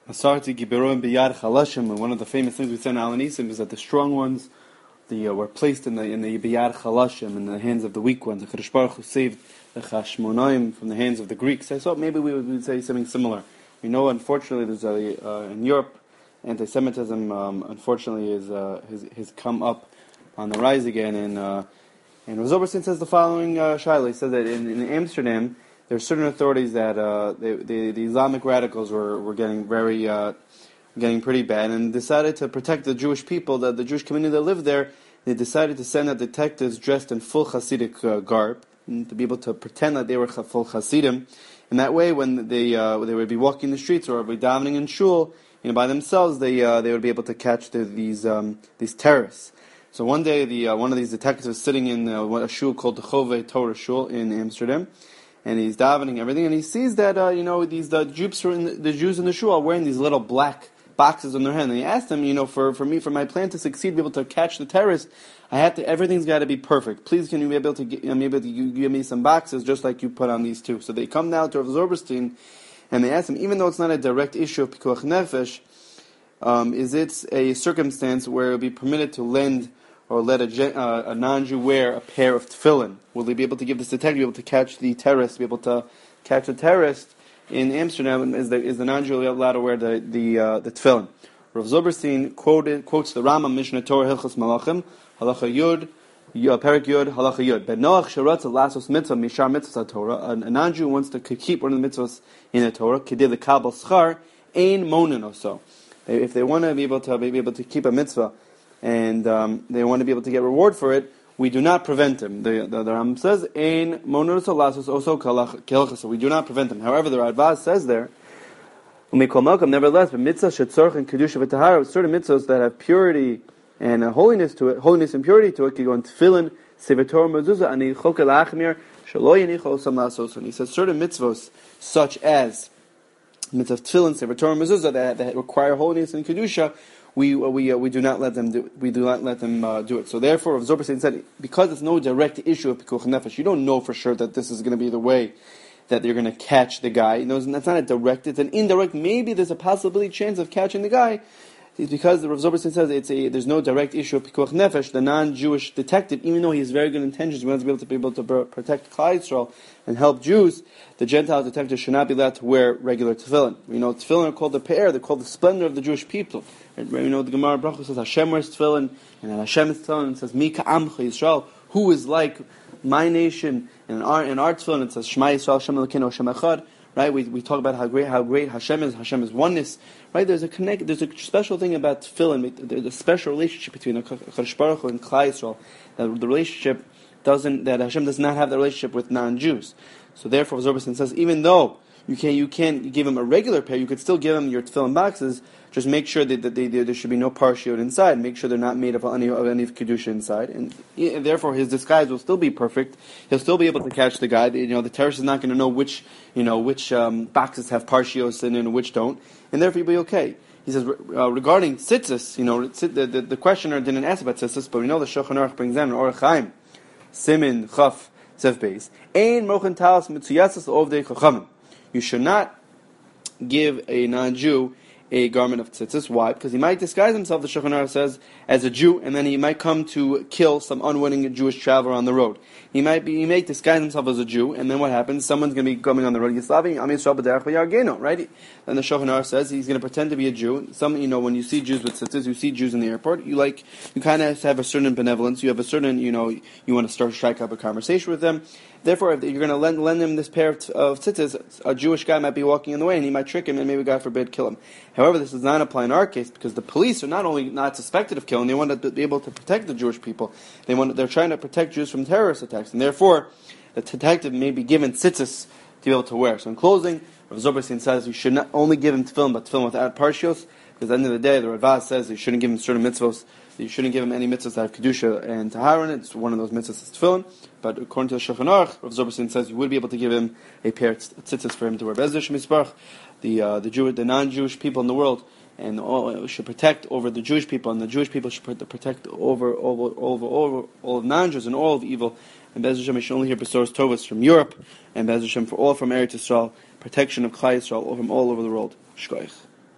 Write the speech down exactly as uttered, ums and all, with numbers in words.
Asarti Giberon Biyad Chalashim, and one of the famous things we say in Al Anisim is that the strong ones the, uh, were placed in the in the Biyad Chalashim, in the hands of the weak ones. The Kadosh Baruch Hu saved the Chashmonaim from the hands of the Greeks. I thought maybe we would, we would say something similar. We know, unfortunately, there's a, uh, in Europe, anti-Semitism, um, unfortunately, is, uh, has, has come up on the rise again. And uh, and Rav Zilberstein says the following, uh, Shaila. He says that in, in Amsterdam, there are certain authorities that uh, they, they, the Islamic radicals were, were getting very, uh, getting pretty bad, and decided to protect the Jewish people, the, the Jewish community that lived there. They decided to send out detectives dressed in full Hasidic uh, garb, to be able to pretend that they were full Hasidim. And that way, when they uh, they would be walking the streets or be davening in shul, you know, by themselves, they uh, they would be able to catch the, these um, these terrorists. So one day, the uh, one of these detectives was sitting in uh, a shul called the Chove Torah Shul in Amsterdam, and he's davening everything, and he sees that uh, you know these the Jews in the, the Jews in the shul are wearing these little black boxes on their head. And he asked them, you know, for, for me, for my plan to succeed, be able to catch the terrorists, I had to, everything's got to be perfect. Please, can you be able to get, you know, maybe able to give me some boxes just like you put on these two? So they come now to Rav Zilberstein, and they ask him, even though it's not a direct issue of Pikuach Nefesh, um, is it a circumstance where it would be permitted to lend or let a, uh, a non-Jew wear a pair of tefillin? Will they be able to give this detective, be able to catch the terrorist, be able to catch the terrorist? In Amsterdam, is the, is the non-Jew allowed to wear the the, uh, the tefillin? Rav Zilberstein quoted quotes the Rambam Mishnah Torah Hilchos Malachim Halacha Yud Perik Yud Halacha Yud. Ben Noach Sharatza Lasos Mitzvah Mishar Mitzvah Torah. A non-Jew wants to keep one of the mitzvahs in the Torah. Kedei the Kabel Schar Ein Monin also. If they want to be able to be able to keep a mitzvah and um, they want to be able to get reward for it, we do not prevent him. The, the, the Rambam says, Ein monur lasos also kelchasa. We do not prevent him. However, the Radbaz says there, nevertheless, but mitzvah shetzorch and kedusha v'tahara, certain mitzvahs that have purity and uh, holiness to it, holiness and purity to it, can go in tefillin, sevator mezuzah, ani chokel achmir, shelo yenichol sam lasos. And he says certain mitzvahs, such as mitzvah tefillin, sevator mezuzah, that, that require holiness and kedusha, we we uh, we do not let them do we do not let them uh, do it. So therefore, Rav Zilberstein said, because it's no direct issue of Pikuach Nefesh, you don't know for sure that this is going to be the way that you're going to catch the guy. You know, that's not a direct; it's an indirect. Maybe there's a possibility chance of catching the guy. It's because the Rav Zilberstein says it's a there's no direct issue of Pikuach Nefesh. The non-Jewish detective, even though he has very good intentions, he wants to be able to be able to protect Klal Yisrael and help Jews. The Gentile detective should not be allowed to wear regular tefillin. You know, tefillin are called the pe'er; they're called the splendor of the Jewish people. And, you know, the Gemara Bracha says Hashem wears tefillin, and then Hashem is tefillin, and it says Mika Amcha Yisrael, who is like my nation. And in our in our tefillin it says Shema Yisrael Hashem Elokeinu Hashem Echad. Right? We we talk about how great how great Hashem is. Hashem is oneness. Right? There's a connect. There's a special thing about tefillin. There's a special relationship between Kadosh Baruch Hu and Klal Yisrael. That the relationship doesn't. That Hashem does not have the relationship with non-Jews. So therefore, Zilberstein says, even though you can't you can't give him a regular pair, you could still give him your tefillin boxes. Just make sure that, that they, they, there should be no parshiot inside. Make sure they're not made of any of any kedusha inside, and, and therefore his disguise will still be perfect. He'll still be able to catch the guy. You know, the terrorist is not going to know which you know which um, boxes have parshios in and which don't, and therefore he'll be okay. He says uh, regarding tzitzis, you know, the, the, the questioner didn't ask about tzitzis, but we know the Shulchan Aruch brings down in Orach Chaim, Simin Chaf Tzef Beis, Ein Mochen Talis Mitzuyatzis Ovdei Chachamim. You should not give a non-Jew a garment of tzitzis. Why? Because he might disguise himself, the Shulchan Aruch says, as a Jew, and then he might come to kill some unwitting Jewish traveler on the road. He might be, he may disguise himself as a Jew, and then what happens? Someone's going to be coming on the road, right? Then the Shulchan Aruch says he's going to pretend to be a Jew. Some, you know, when you see Jews with tzitzis, you see Jews in the airport, you like, you kind of have a certain benevolence, you have a certain, you know, you want to start strike up a conversation with them. Therefore, if you're going to lend, lend him this pair of, t- of tzitzis, a Jewish guy might be walking in the way, and he might trick him, and maybe, God forbid, kill him. However, this does not apply in our case, because the police are not only not suspected of killing, they want to be able to protect the Jewish people. They want, they're trying to protect Jews from terrorist attacks, and therefore, the detective may be given tzitzis to be able to wear. So in closing, Rav Zilberstein says you should not only give him tefillin, but tefillin without parshios, because at the end of the day, the Ravaz says you shouldn't give him certain mitzvos, you shouldn't give him any mitzvahs that have kedusha and tahara in it. It's one of those mitzvahs is tefillin. But according to the Shulchan Aruch, Rav Zilberstein says you would be able to give him a pair of tzitzis for him to wear. Be'ezus Hashem Yisbarach, the uh, the Jew, the non-Jewish people in the world, and all, should protect over the Jewish people, and the Jewish people should protect over over over, over all of non-Jews and all of evil. And Be'ezus Hashem, we should only hear Besoros Tovos from Europe, and Be'ezus Hashem for all from Eretz Yisrael, protection of Klal Yisrael from all over the world. Shkoich.